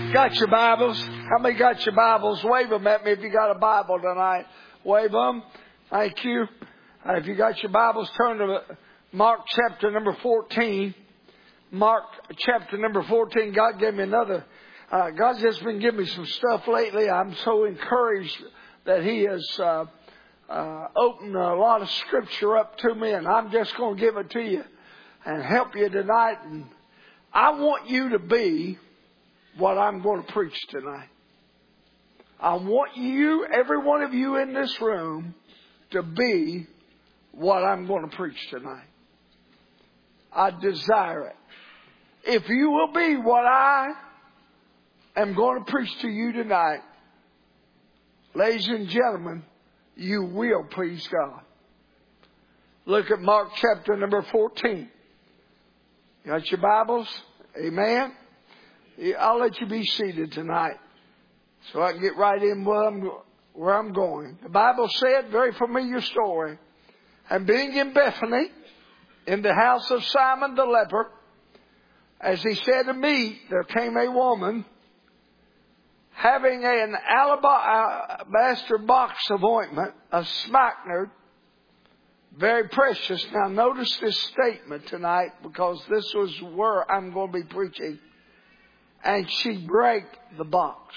Got your Bibles? How many got your Bibles? Wave them at me if you got a Bible tonight. Wave them. Thank you. If you got your Bibles, turn to Mark chapter number 14. Mark chapter number 14. God gave me another. God's just been giving me some stuff lately. I'm so encouraged that He has opened a lot of Scripture up to me, and I'm just going to give it to you and help you tonight. And I want you to be what I'm going to preach tonight. I want you, every one of you in this room, to be what I'm going to preach tonight. I desire it. If you will be what I am going to preach to you tonight, ladies and gentlemen, you will please God. Look at Mark chapter number 14. You got your Bibles? Amen. I'll let you be seated tonight so I can get right in where I'm going. The Bible said, very familiar story, and being in Bethany, in the house of Simon the leper, as he said to meat, there came a woman having an alabaster box of ointment, of spikenard, very precious. Now notice this statement tonight, because this was where I'm going to be preaching. And she brake the box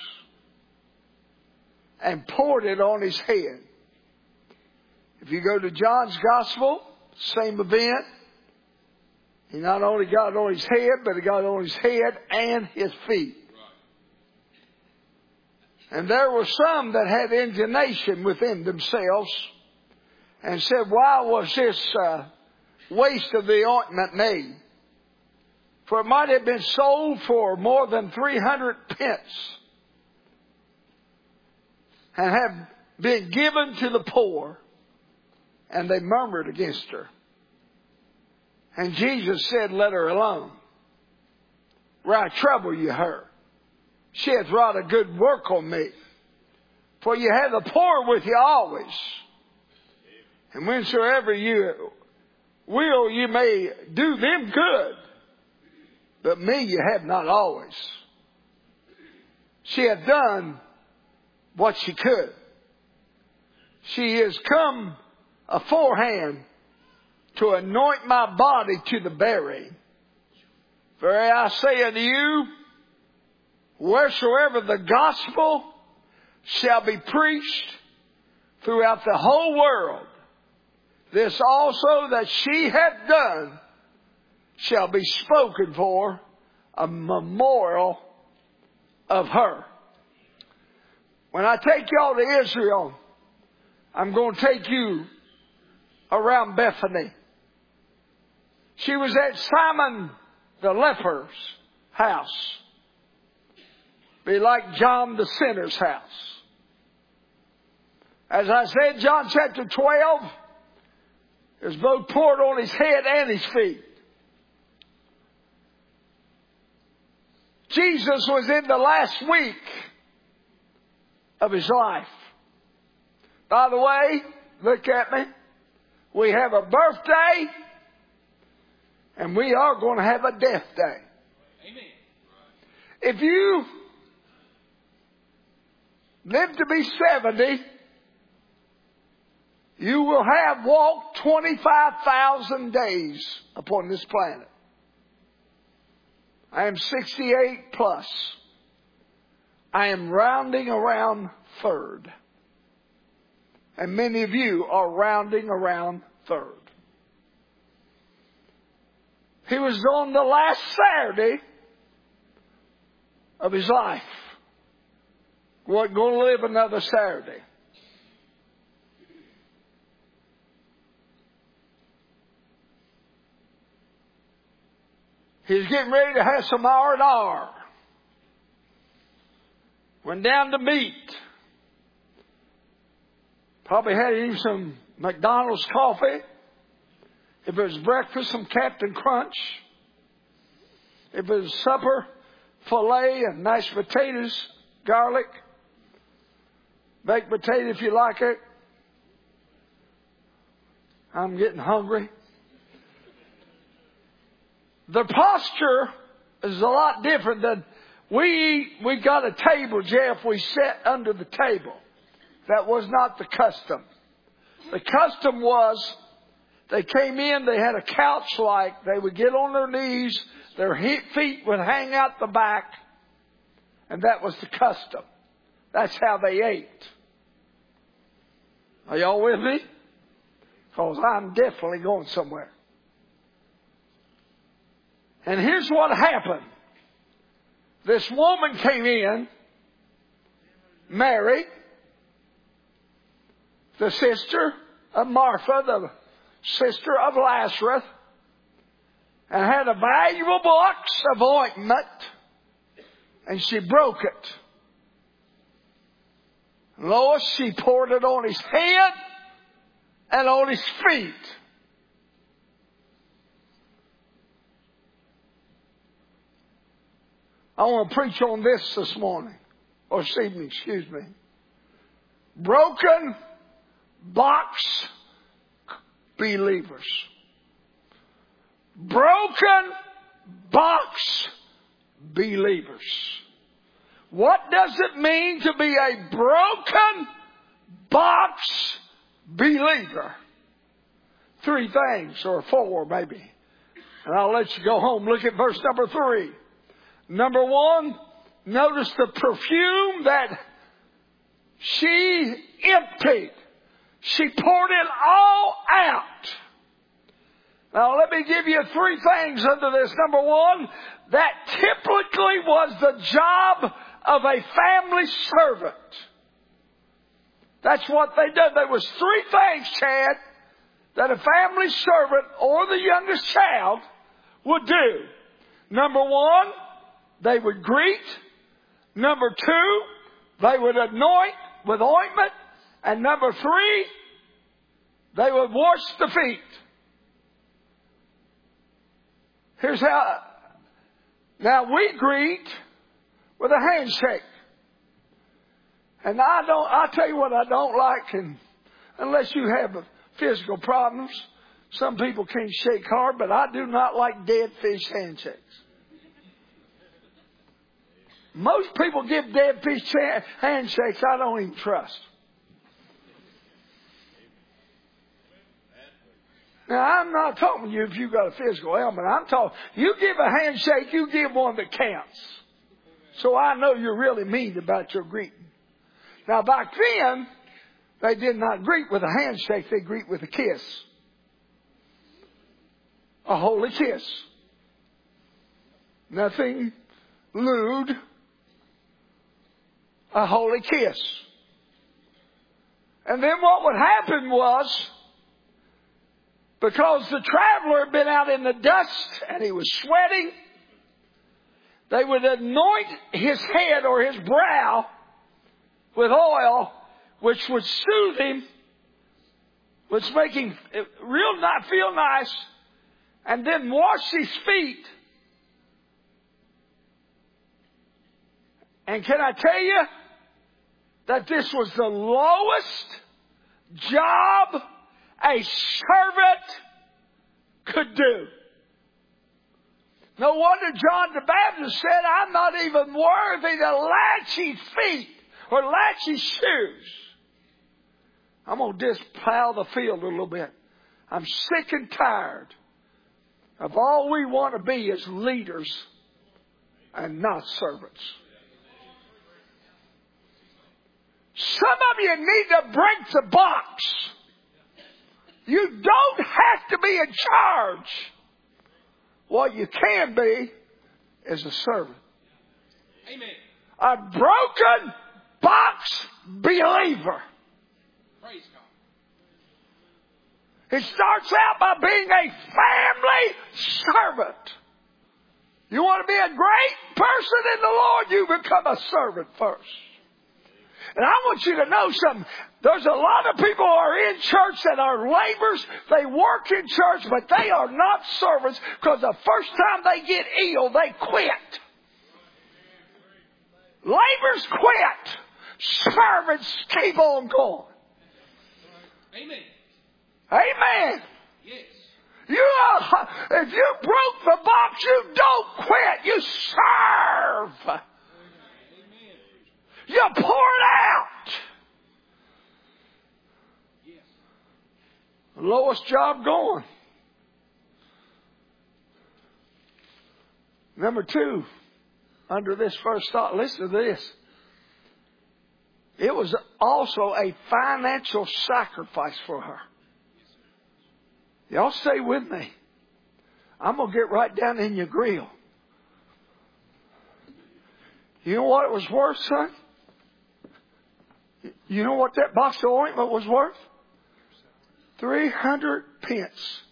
and poured it on his head. If you go to John's Gospel, same event. He not only got it on his head, but he got it on his head and his feet. And there were some that had indignation within themselves and said, why was this waste of the ointment made? For it might have been sold for more than 300 pence and have been given to the poor. And they murmured against her. And Jesus said, let her alone. Why trouble you her? She hath wrought a good work on me. For you have the poor with you always. And whensoever you will, you may do them good. But me you have not always. She hath done what she could. She is come aforehand to anoint my body to the burying. For I say unto you, wheresoever the gospel shall be preached throughout the whole world, this also that she hath done shall be spoken for a memorial of her. When I take y'all to Israel, I'm going to take you around Bethany. She was at Simon the leper's house. Be like John the sinner's house. As I said, John chapter 12 is both poured on his head and his feet. Jesus was in the last week of his life. By the way, look at me. We have a birthday and we are going to have a death day. Amen. If you live to be 70, you will have walked 25,000 days upon this planet. I am 68 plus. I am rounding around third. And many of you are rounding around third. He was on the last Saturday of his life. He wasn't going to live another Saturday. He was getting ready to have some R&R. Went down to meat. Probably had to eat some McDonald's coffee. If it was breakfast, some Captain Crunch. If it was supper, filet and mashed potatoes, garlic, baked potato if you like it. I'm getting hungry. The posture is a lot different than We got a table, Jeff. We sat under the table. That was not the custom. The custom was they came in, they had a couch like, they would get on their knees, their feet would hang out the back, and that was the custom. That's how they ate. Are y'all with me? Because I'm definitely going somewhere. And here's what happened. This woman came in, Mary, the sister of Martha, the sister of Lazarus, and had a valuable box of ointment, and she broke it. Lois, she poured it on his head and on his feet. I want to preach on this morning, or this evening, excuse me. Broken box believers. Broken box believers. What does it mean to be a broken box believer? 3 things, or 4 maybe. And I'll let you go home. Look at verse number 3. Number 1, notice the perfume that she emptied. She poured it all out. Now let me give you 3 things under this. Number 1, that typically was the job of a family servant. That's what they did. There was 3 things, Chad, that a family servant or the youngest child would do. Number 1, they would greet. Number 2, they would anoint with ointment. And number 3, they would wash the feet. Here's how. Now we greet with a handshake. And I'll tell you what I don't like, and unless you have physical problems, some people can't shake hard, but I do not like dead fish handshakes. Most people give dead fish handshakes I don't even trust. Now, I'm not talking to you if you've got a physical ailment. I'm talking, you give a handshake, you give one that counts. So I know you're really mean about your greeting. Now, back then, they did not greet with a handshake. They greet with a kiss. A holy kiss. Nothing lewd. A holy kiss. And then what would happen was, because the traveler had been out in the dust and he was sweating, they would anoint his head or his brow with oil, which would soothe him, which make him feel nice, and then wash his feet. And can I tell you that this was the lowest job a servant could do? No wonder John the Baptist said, I'm not even worthy to latch his feet or latch his shoes. I'm going to just plow the field a little bit. I'm sick and tired of all we want to be as leaders and not servants. Some of you need to break the box. You don't have to be in charge. What you can be is a servant. Amen. A broken box believer. Praise God. It starts out by being a family servant. You want to be a great person in the Lord, you become a servant first. And I want you to know something. There's a lot of people who are in church that are laborers. They work in church, but they are not servants, because the first time they get ill, they quit. Laborers quit. Servants keep on going. Amen. Amen. Yes. If you broke the box, you don't quit. You serve. to pour it out. Yes. Lowest job going. Number 2, under this first thought, listen to this. It was also a financial sacrifice for her. Y'all stay with me. I'm going to get right down in your grill. You know what it was worth, son? You know what that box of ointment was worth? 300 pence.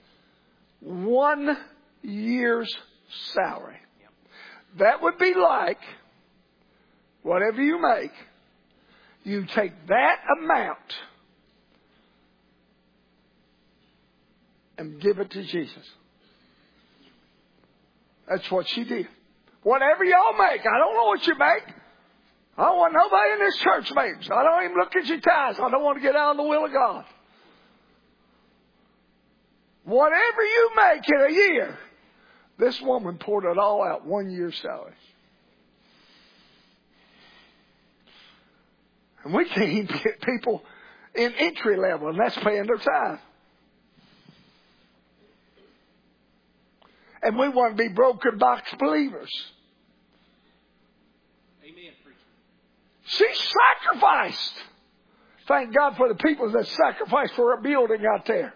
1 year's salary. That would be like, whatever you make, you take that amount and give it to Jesus. That's what she did. Whatever y'all make, I don't know what you make. I don't want nobody in this church makes. I don't even look at your tithes. I don't want to get out of the will of God. Whatever you make in a year, this woman poured it all out, 1 year's salary. And we can't even get people in entry level, and that's paying their tithe. And we want to be broken box believers. Amen, preacher. She sacrificed. Thank God for the people that sacrificed for a building out there.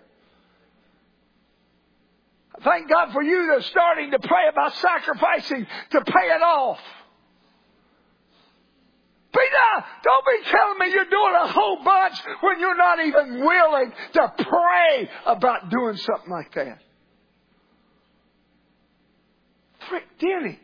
Thank God for you that's starting to pray about sacrificing to pay it off. Don't be telling me you're doing a whole bunch when you're not even willing to pray about doing something like that. Denny,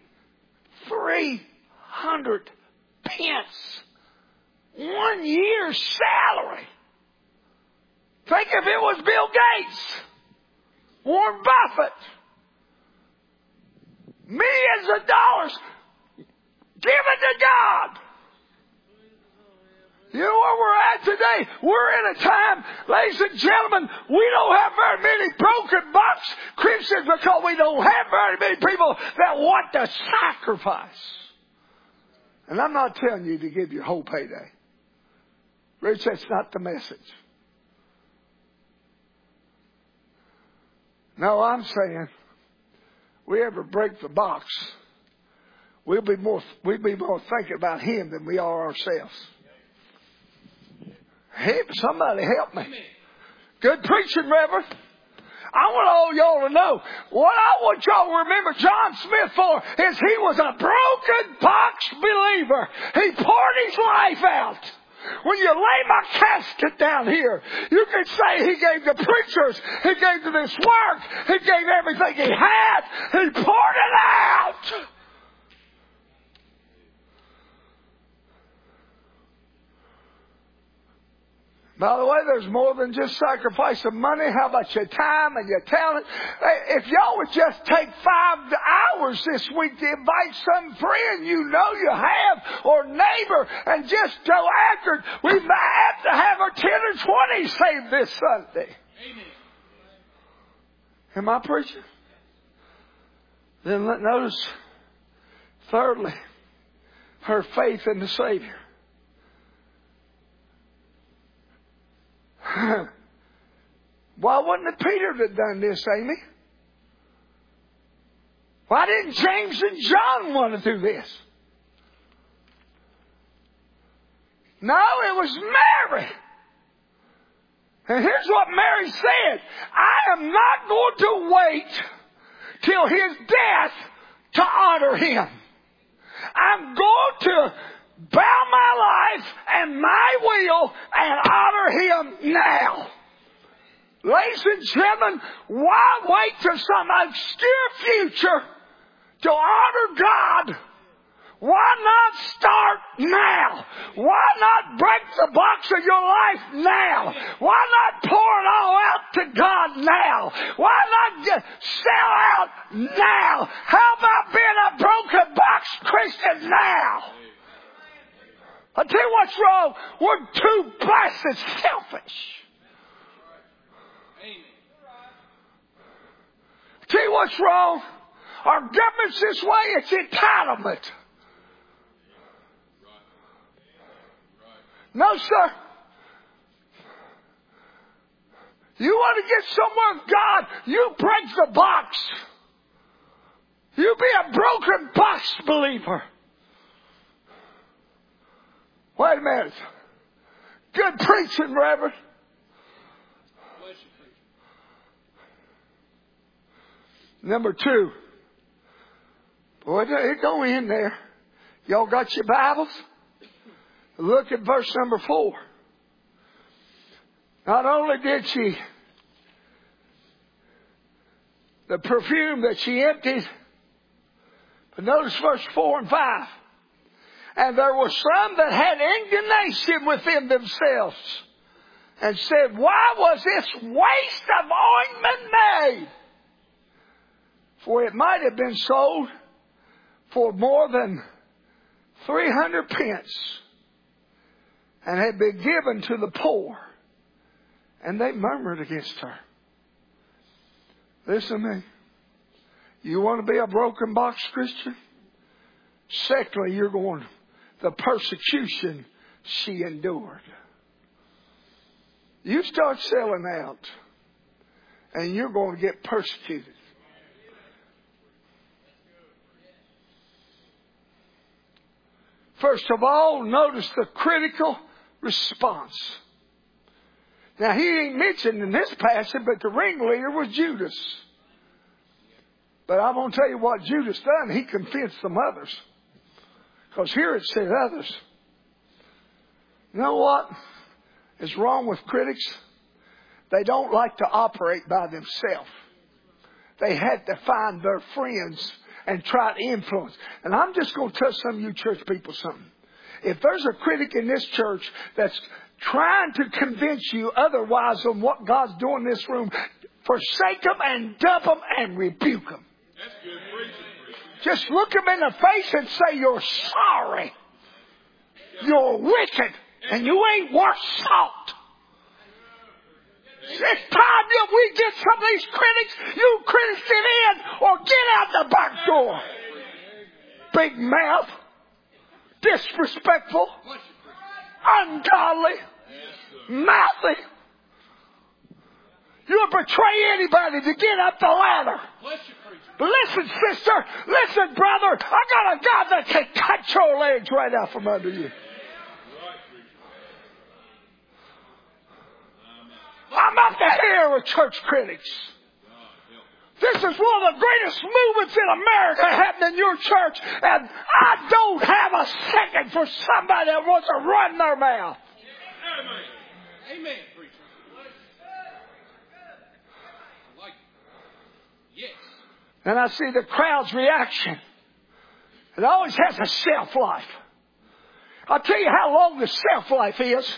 300 pence. 1 year's salary. Think if it was Bill Gates, Warren Buffett, millions of dollars given to God. You know where we're at today? We're in a time, ladies and gentlemen, we don't have very many broken box Christians because we don't have very many people that want to sacrifice. And I'm not telling you to give your whole payday. Rich, that's not the message. No, I'm saying, we ever break the box, we'll be more thinking about Him than we are ourselves. Hey, somebody help me. Good preaching, Reverend. I want all y'all to know what I want y'all to remember John Smith for is he was a broken box believer. He poured his life out. When you lay my casket down here, you can say he gave the preachers, he gave to this work, he gave everything he had. He poured it out. By the way, there's more than just sacrifice of money. How about your time and your talent? If y'all would just take 5 hours this week to invite some friend you know you have or neighbor and just go after it, we might have to have our 10 or 20 saved this Sunday. Amen. Am I preaching? Then notice, thirdly, her faith in the Savior. Why wouldn't it Peter that done this, Amy? Why didn't James and John want to do this? No, it was Mary. And here's what Mary said. I am not going to wait till His death to honor Him. I'm going to bow my life and my will and honor Him now. Ladies and gentlemen, why wait till some obscure future to honor God? Why not start now? Why not break the box of your life now? Why not pour it all out to God now? Why not just sell out now? How about being a broken box Christian now? I'll tell you what's wrong. We're too blessed selfish. I'll tell you what's wrong. Our government's this way. It's entitlement. No, sir. You want to get somewhere with God, you break the box. You be a broken box believer. Wait a minute. Good preaching, Reverend. Number 2. Boy, it don't end there. Y'all got your Bibles? Look at verse number 4. Not only did she, the perfume that she emptied, but notice verse 4 and 5. And there were some that had indignation within themselves and said, why was this waste of ointment made? For it might have been sold for more than 300 pence and had been given to the poor. And they murmured against her. Listen to me. You want to be a broken box Christian? Secondly, you're going, the persecution she endured. You start selling out and you're going to get persecuted. First of all, notice the critical response. Now, he ain't mentioned in this passage, but the ringleader was Judas. But I'm going to tell you what Judas done. He convinced some others. Because here it said others. You know what is wrong with critics? They don't like to operate by themselves. They had to find their friends and try to influence. And I'm just going to tell some of you church people something. If there's a critic in this church that's trying to convince you otherwise on what God's doing in this room, forsake them and dump them and rebuke them. That's good preaching. Just look them in the face and say you're sorry. You're wicked. And you ain't worth salt. It's time that we get some of these critics. You critics get in or get out the back door. Big mouth. Disrespectful. Ungodly. Mouthy. You'll betray anybody to get up the ladder. But listen, sister. Listen, brother. I got a God that can cut your legs right out from under you. I'm not to hear with church critics. This is one of the greatest movements in America happening in your church. And I don't have a second for somebody that wants to run their mouth. Amen. Amen, preacher. I like it. Yes. And I see the crowd's reaction. It always has a shelf life. I'll tell you how long the shelf life is.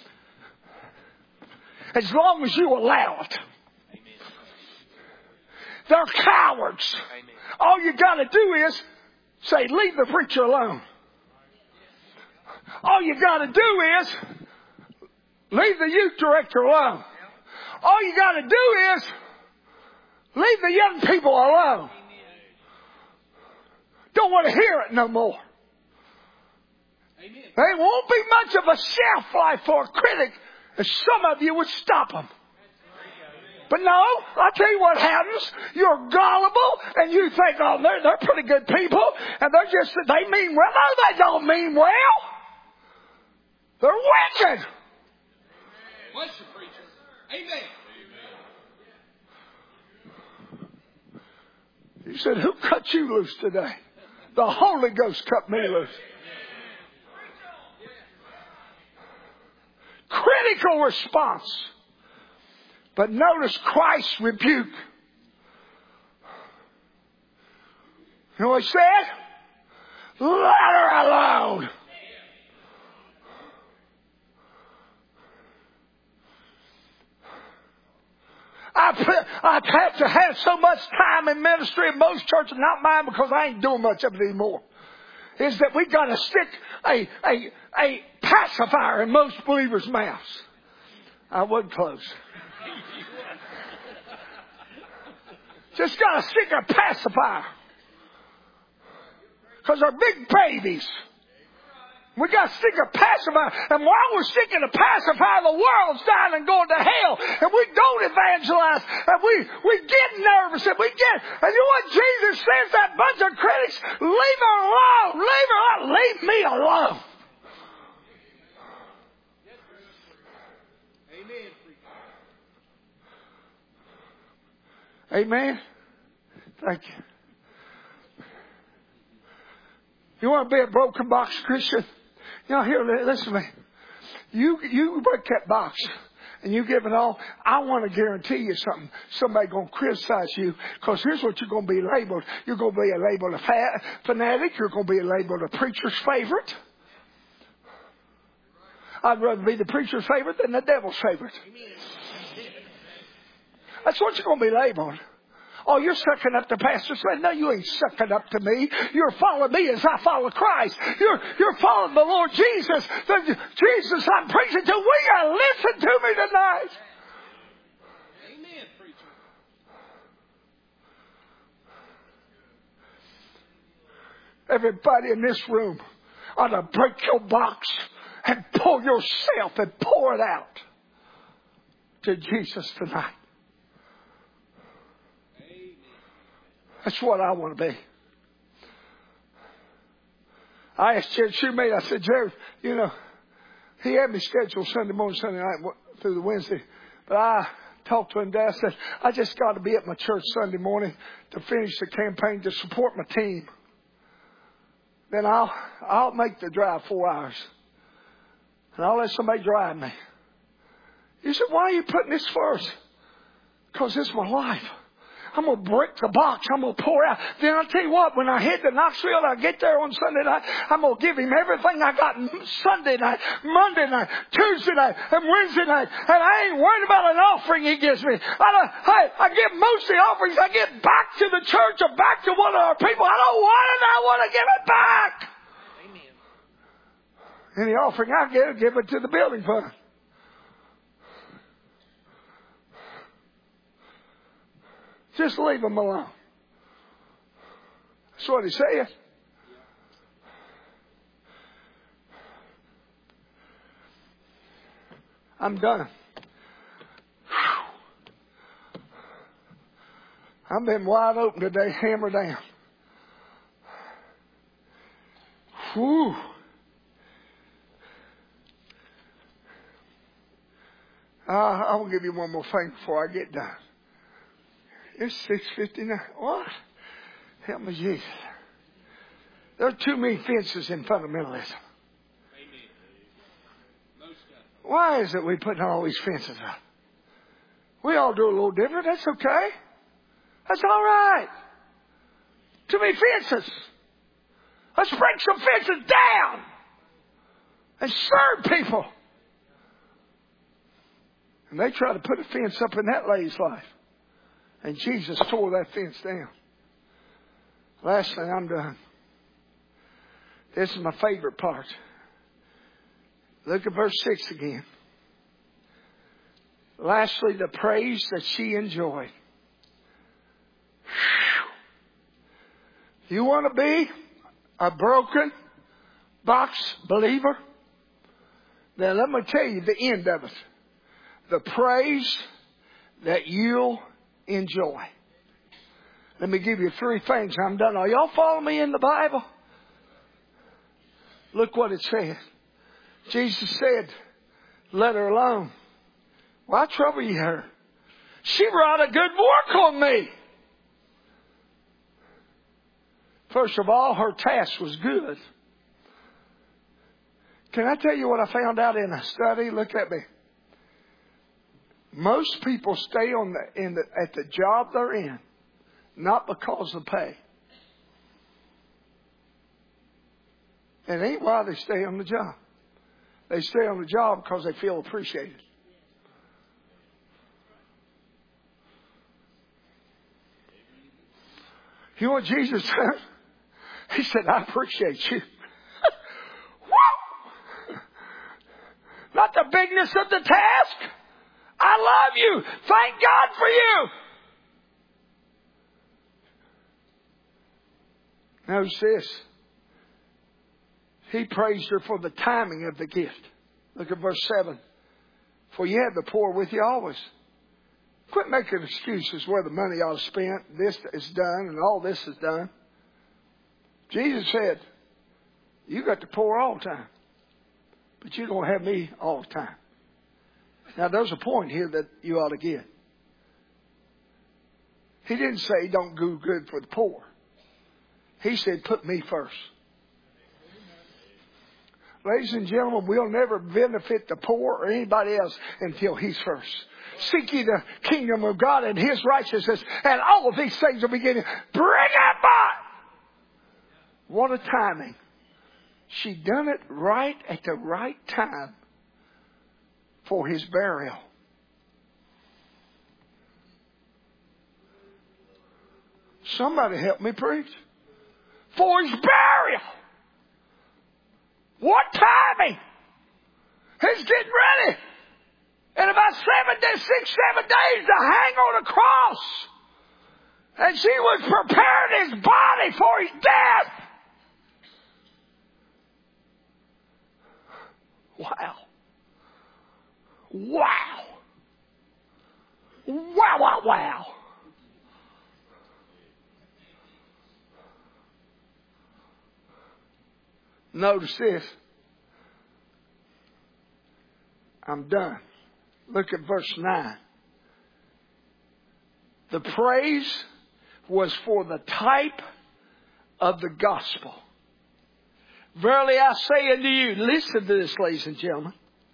As long as you allow it. Amen. They're cowards. Amen. All you got to do is say, leave the preacher alone. All you got to do is leave the youth director alone. All you got to do is leave the young people alone. Don't want to hear it no more. Amen. There won't be much of a shelf life for a critic. And some of you would stop them. But no, I'll tell you what happens. You're gullible and you think, oh, they're pretty good people. And they mean well. No, they don't mean well. They're wicked. Bless you, preacher. Amen. You said, who cut you loose today? The Holy Ghost cut me loose. Critical response. But notice Christ's rebuke. You know what he said? Let her alone. I've had to have so much time in ministry in most churches, not mine because I ain't doing much of it anymore, is that we got to stick a pacifier in most believers' mouths. I would close. Just got to stick a pacifier. Because they're big babies. We got to stick to pacify. And while we're sticking to pacify, the world's dying and going to hell. And we don't evangelize. And we get nervous. And you know what Jesus says to that bunch of critics? Leave her alone. Leave her alone. Leave me alone. Amen. Thank you. You want to be a broken box Christian? You know, here, listen to me. You break that box and you give it all. I want to guarantee you something. Somebody going to criticize you, because here's what you're going to be labeled. You're going to be labeled a fanatic. You're going to be labeled a preacher's favorite. I'd rather be the preacher's favorite than the devil's favorite. That's what you're going to be labeled. Oh, you're sucking up to Pastor Slade. No, you ain't sucking up to me. You're following me as I follow Christ. You're following the Lord Jesus. The Jesus I'm preaching to. We got to listen to me tonight. Amen, preacher. Everybody in this room ought to break your box and pull yourself and pour it out to Jesus tonight. That's what I want to be. I asked Jared Shoemate, I said, Jared, you know, he had me scheduled Sunday morning, Sunday night through the Wednesday. But I talked to him today. I said, I just got to be at my church Sunday morning to finish the campaign to support my team. Then I'll make the drive 4 hours. And I'll let somebody drive me. You said, why are you putting this first? Because this is my life. I'm going to break the box. I'm going to pour out. Then I'll tell you what, when I head to Knoxville, I get there on Sunday night, I'm going to give him everything I got Sunday night, Monday night, Tuesday night, and Wednesday night. And I ain't worried about an offering he gives me. I give most of the offerings I get back to the church or back to one of our people. I don't want it. I want to give it back. Amen. Any offering I get, give it to the building fund. Just leave them alone. That's what he said. I'm done. I've been wide open today, hammer down. Whew. I will give you one more thing before I get done. It's 6:59. What? Help me, Jesus. There are too many fences in fundamentalism. Why is it we putting all these fences up? We all do a little different. That's okay. That's all right. Too many fences. Let's break some fences down and serve people. And they try to put a fence up in that lady's life. And Jesus tore that fence down. Last thing, I'm done. This is my favorite part. Look at verse 6 again. Lastly, the praise that she enjoyed. You want to be a broken box believer? Then let me tell you the end of it. The praise that you'll enjoy. Let me give you 3 things. I'm done. Are y'all following me in the Bible? Look what it said. Jesus said, let her alone. Why trouble you her? She wrought a good work on me. First of all, her task was good. Can I tell you what I found out in a study? Look at me. Most people stay at the job they're in, not because of pay. It ain't why they stay on the job. They stay on the job because they feel appreciated. You know what Jesus said? He said, I appreciate you. Woo! Not the bigness of the task. I love you. Thank God for you. Notice this. He praised her for the timing of the gift. Look at verse 7. For you have the poor with you always. Quit making excuses where the money ought to spent. This is done and all this is done. Jesus said, you got the poor all the time. But you don't have me all the time. Now there's a point here that you ought to get. He didn't say don't do good for the poor. He said put me first. Ladies and gentlemen, we'll never benefit the poor or anybody else until He's first. Seek ye the kingdom of God and His righteousness, and all of these things will begin to bring about. What a timing. She done it right at the right time for His burial. Somebody help me preach. For His burial. What timing? He's getting ready. In about 6, 7 days to hang on a cross. And she was preparing His body for His death. Wow. Wow. Wow, wow, wow. Notice this. I'm done. Look at verse 9. The praise was for the type of the gospel. Verily I say unto you, listen to this, ladies and gentlemen.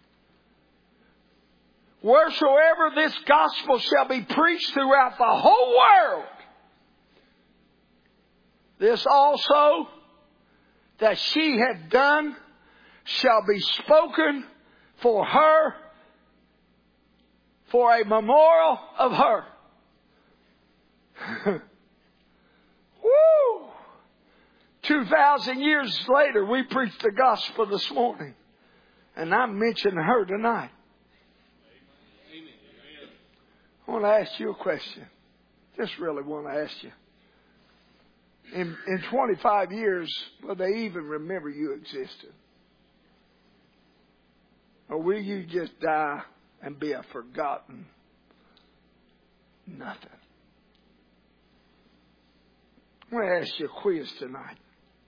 Wheresoever this gospel shall be preached throughout the whole world, this also that she had done shall be spoken for her, for a memorial of her. Woo! 2,000 years later, we preached the gospel this morning. And I'm mentioning her tonight. I want to ask you a question. Just really want to ask you. In 25 years, will they even remember you existed? Or will you just die and be a forgotten nothing? I want to ask you a quiz tonight.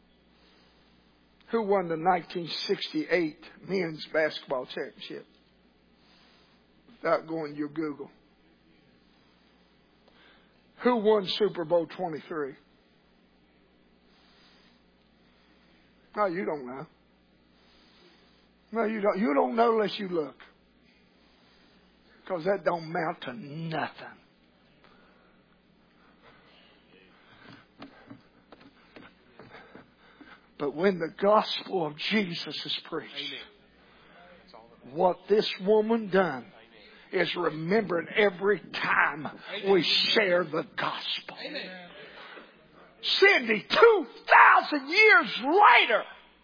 Who won the 1968 men's basketball championship? Without going to your Google. Who won Super Bowl 23? No, you don't know. No, you don't. You don't know unless you look. Because that don't amount to nothing. But when the gospel of Jesus is preached, what this woman done is remembered every time we share the gospel. Cindy, 2,000 years later,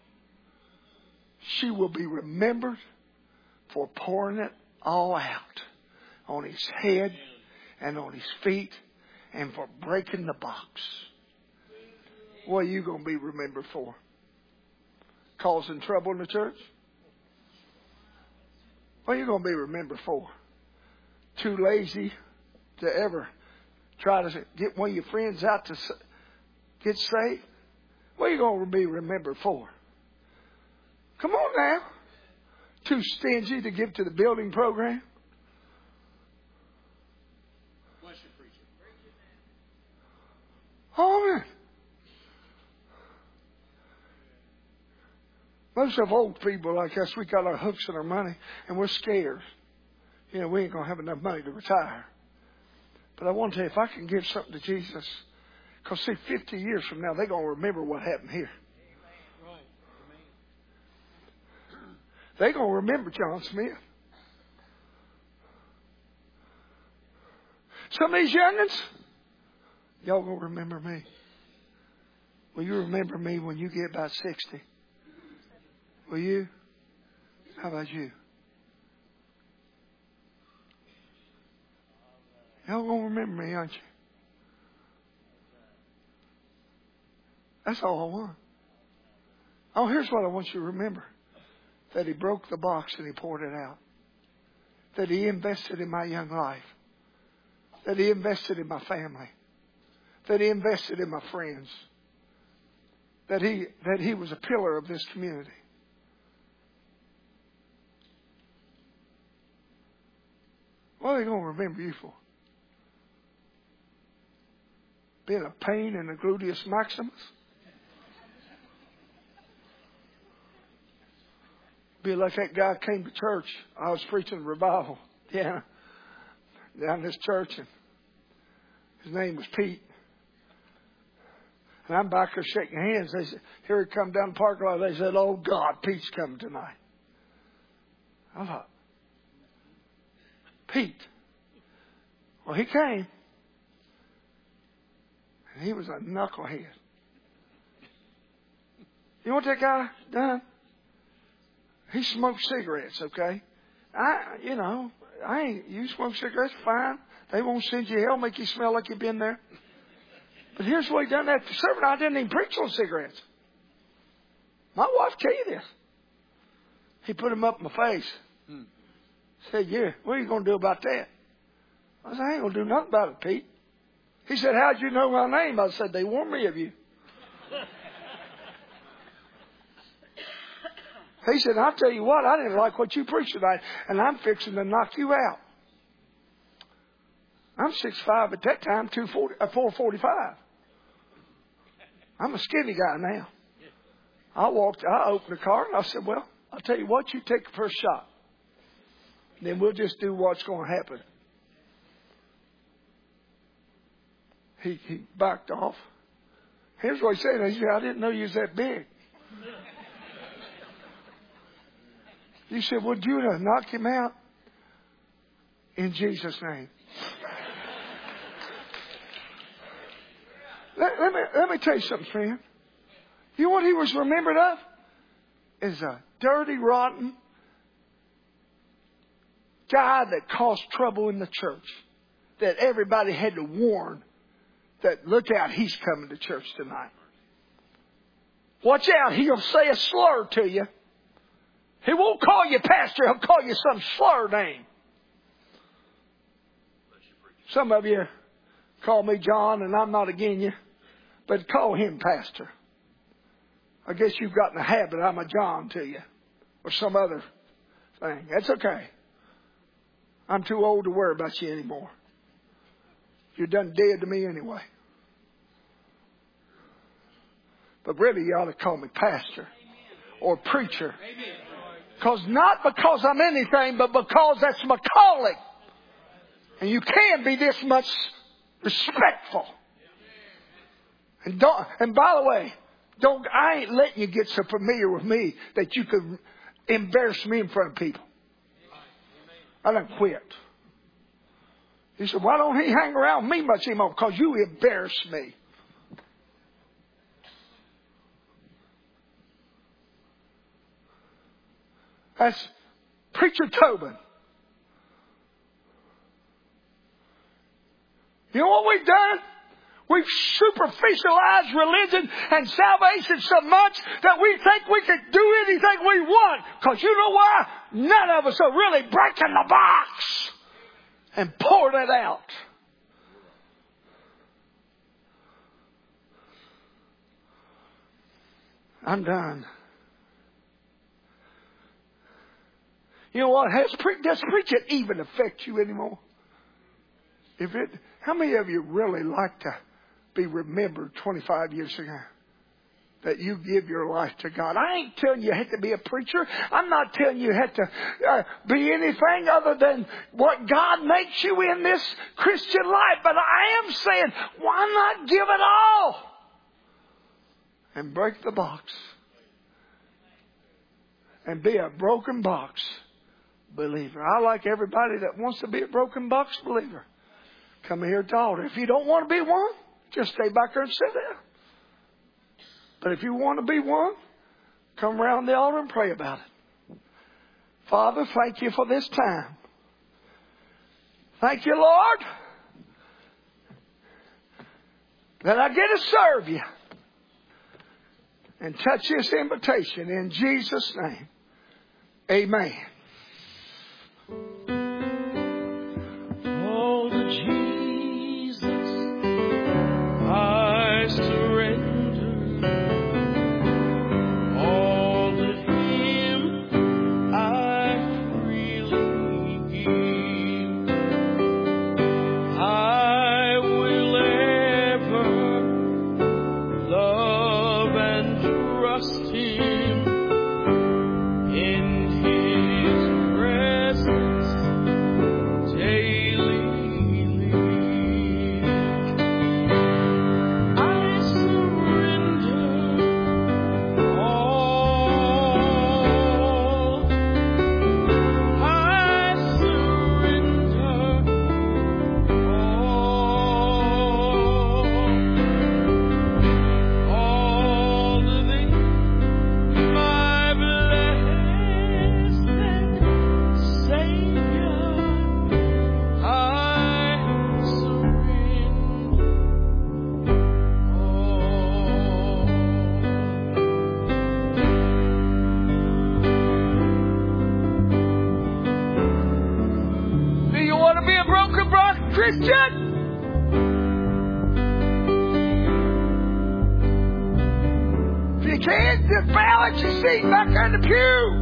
she will be remembered for pouring it all out on his head and on his feet and for breaking the box. What are you going to be remembered for? Causing trouble in the church? What are you going to be remembered for? Too lazy to ever try to get one of your friends out to get saved? What are you going to be remembered for? Come on now. Too stingy to give to the building program? Oh, man. Most of old people like us, we got our hooks in our money and we're scared. You know, we ain't going to have enough money to retire. But I want to tell you, if I can give something to Jesus, because see, 50 years from now, they're going to remember what happened here. They're going to remember John Smith. Some of these youngins, y'all going to remember me. Will you remember me when you get about 60? Will you? How about you? Y'all going to remember me, aren't you? That's all I want. Oh, here's what I want you to remember. That He broke the box and He poured it out. That He invested in my young life. That He invested in my family. That He invested in my friends. That He was a pillar of this community. What are they going to remember you for? Being a pain in the gluteus maximus? Be like that guy came to church. I was preaching revival. Yeah. Down this church. And his name was Pete. And I'm back there shaking hands. They said, here he come down the parking lot. They said, oh God, Pete's coming tonight. I thought, Pete. Well, he came. And he was a knucklehead. You know what that guy done? He smoked cigarettes, okay? You smoke cigarettes, fine. They won't send you hell, make you smell like you've been there. But here's what he done after serving. I didn't even preach on cigarettes. My wife tell you this. He put them up in my face. Said, yeah, what are you going to do about that? I said, I ain't going to do nothing about it, Pete. He said, how'd you know my name? I said, they warned me of you. He said, I'll tell you what, I didn't like what you preached tonight, and I'm fixing to knock you out. I'm 6'5", at that time, 445. I'm a skinny guy now. I opened the car, and I said, well, I'll tell you what, you take the first shot. Then we'll just do what's going to happen. He backed off. Here's what he said. He said, I didn't know you was that big. You said, would you knock him out? In Jesus' name. Let me tell you something, friend. You know what he was remembered of? Is a dirty, rotten guy that caused trouble in the church. That everybody had to warn that, look out, he's coming to church tonight. Watch out, he'll say a slur to you. He won't call you pastor, he'll call you some slur name. Some of you call me John, and I'm not against you, but call him pastor. I guess you've gotten a habit, I'm a John to you, or some other thing. That's okay. I'm too old to worry about you anymore. You're done dead to me anyway. But really, you ought to call me pastor or preacher. Not because I'm anything, but because that's my calling. And you can be this much respectful. And by the way, I ain't letting you get so familiar with me that you could embarrass me in front of people. I done quit. He said, why don't he hang around me much anymore? Because you embarrass me. That's Preacher Tobin. You know what we've done? We've superficialized religion and salvation so much that we think we can do anything we want. Because you know why? None of us are really breaking the box and pouring it out. I'm done. You know what? Does preaching even affect you anymore? How many of you really like to be remembered 25 years ago? That you give your life to God. I ain't telling you have to be a preacher. I'm not telling you have to be anything other than what God makes you in this Christian life. But I am saying, why not give it all? And break the box. And be a broken box believer. I like everybody that wants to be a broken box believer. Come here at the altar. If you don't want to be one, just stay back there and sit there. But if you want to be one, come around the altar and pray about it. Father, thank you for this time. Thank you, Lord, that I get to serve you. and touch this invitation in Jesus' name. Amen. All to Jesus I surrender. All to Him I freely give. I will ever love and trust Him. In His presence daily live. I surrender all. I surrender all to Thee, my blessed Savior. I surrender all. Do you want to be a broken Christian? If you can't, just balance your seat back in the pew.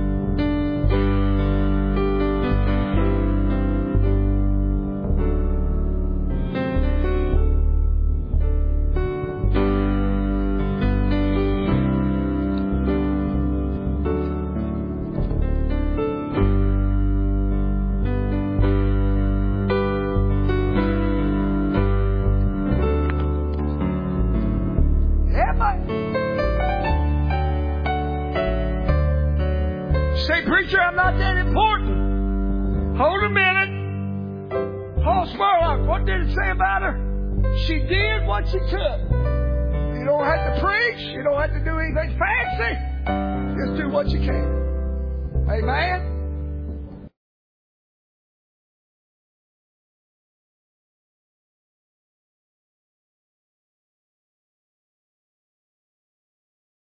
Say, preacher, I'm not that important. Hold a minute. Paul Spurlock, what did it say about her? She did what she could. You don't have to preach. You don't have to do anything fancy. Just do what you can. Amen.